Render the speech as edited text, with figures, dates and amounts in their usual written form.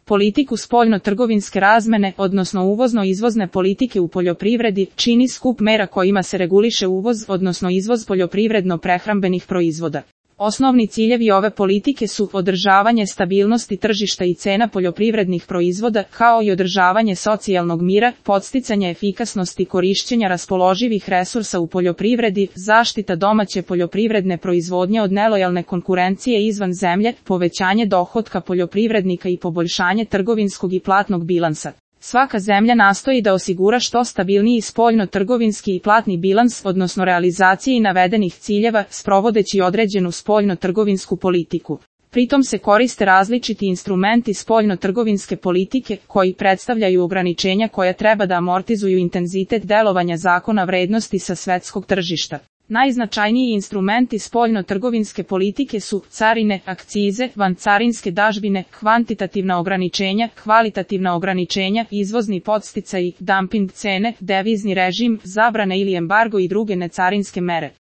Politiku spoljno-trgovinske razmene, odnosno uvozno-izvozne politike u poljoprivredi, čini skup mera kojima se reguliše uvoz, odnosno izvoz poljoprivredno-prehrambenih proizvoda. Osnovni ciljevi ove politike su održavanje stabilnosti tržišta i cena poljoprivrednih proizvoda, kao i održavanje socijalnog mira, podsticanje efikasnosti korišćenja raspoloživih resursa u poljoprivredi, zaštita domaće poljoprivredne proizvodnje od nelojalne konkurencije izvan zemlje, povećanje dohotka poljoprivrednika i poboljšanje trgovinskog i platnog bilansa. Svaka zemlja nastoji da osigura što stabilniji spoljno-trgovinski i platni bilans, odnosno realizaciji navedenih ciljeva, sprovodeći određenu spoljno-trgovinsku politiku. Pritom se koriste različiti instrumenti spoljno-trgovinske politike, koji predstavljaju ograničenja koja treba da amortizuju intenzitet delovanja zakona vrednosti sa svetskog tržišta. Najznačajniji instrumenti spoljno-trgovinske politike su carine, akcize, vancarinske dažbine, kvantitativna ograničenja, kvalitativna ograničenja, izvozni podsticaji, dumping cene, devizni režim, zabrane ili embargo i druge necarinske mere.